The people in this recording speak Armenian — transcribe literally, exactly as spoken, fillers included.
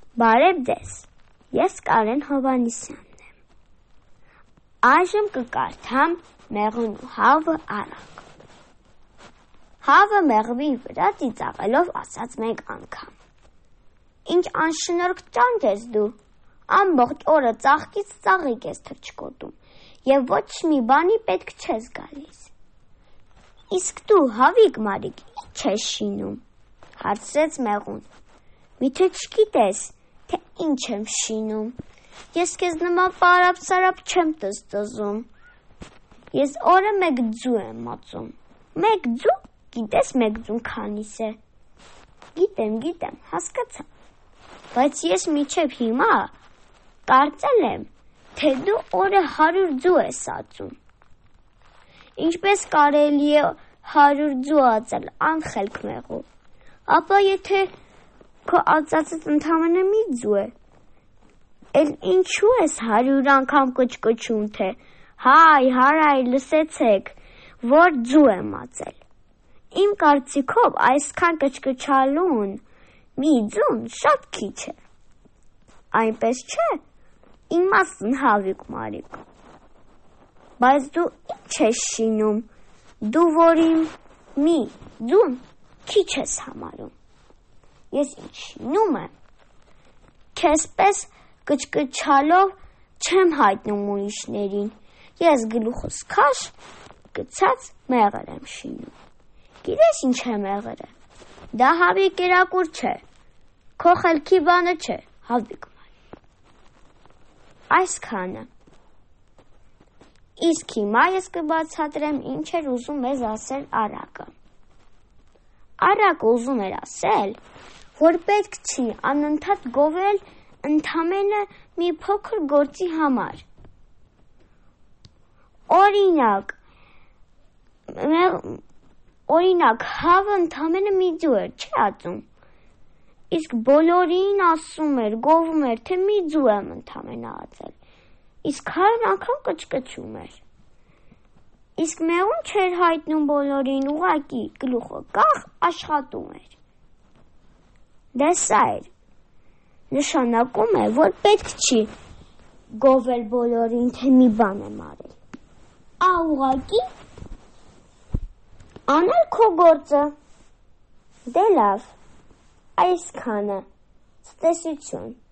Բարև ձեզ, ես Կարեն Հովհաննիսյանն եմ, այժմ կկարդամ մեղուն ու հավը արագ։ Հավը մեղվի վրա ծիծաղելով ասաց մեկ անգամ. Ինչ անշնորհք ճանճ ես դու, ամբողջ օրը ծաղկից ծաղիկ ես թռչկոտում և ոչ մի բանի պետք չես գալիս։ Իսկ դու, հավիկ մարիկ, ինչ ես շինում, հարցրեց մեղուն, միթե չգիտես, թե ինչ եմ շինում, ես քեզ նման պարապ-սարապ չեմ տզտզում, ես օրը մեկ ձու եմ մածում, մեկ ձու, գիտես մեկ ձուն քանիս է, գիտեմ, գիտեմ, հասկացա, բայց ես մինչև հիմա կարծել եմ, թե դու օրը հարյուր ձու ես ածում, ինչպես կարելի է հարյուր ձու ածել անխելք մեղու, ապա եթե քո ածածդ ընդամենը մի ձու է, էլ ինչու ես հարյուր անգամ կչկչում, թե հայ, հարայ, լսեցեք, որ ձու եմ ածել, իմ կարծիքով այսքան կչկչալուն մի ձուն շատ քիչ է, այնպես չէ, իմաստն հավիկ մարիկ, բայց դու ինչ ես շինում, դու որ իմ մի ձուն քիչ ես համարում, ես ինչ շինում եմ, քեզ պես կչկչալով չեմ հայտնում ուրիշներին, ես գլուխս քաշ գցած մեղր եմ շինում, գիտես ինչ է մեղրը, դա հավիկ կերակուր չէ, քո խելքի բանը չէ, հավիկ մարիկ, այսքանը, իսկ հիմա ես կբացատրեմ ինչ էր ուզում մեզ ասել արակը, արակը ուզում էր ասել, որ պետք չի անընդհատ գովել ընդամենը մի փոքր գործի համար, օրինակ, օրինակ հավը ընդամենը մի ձու էր, չի ածում, իսկ բոլորին ասում էր, գովում էր, թե մի ձու եմ ընդամենը ածել, իսկ հարյուր անգամ կչկչում էր, իսկ մեղուն չէր հայտնում բոլորին, ուղղակի գլուխը կախ աշխատում էր, դա սա էր, նշանակում է, որ պետք չի գովել բոլորին, թե մի բան եմ արել, ա ուղղակի անել քո գործը, դե լավ, այսքանը, ցտեսություն։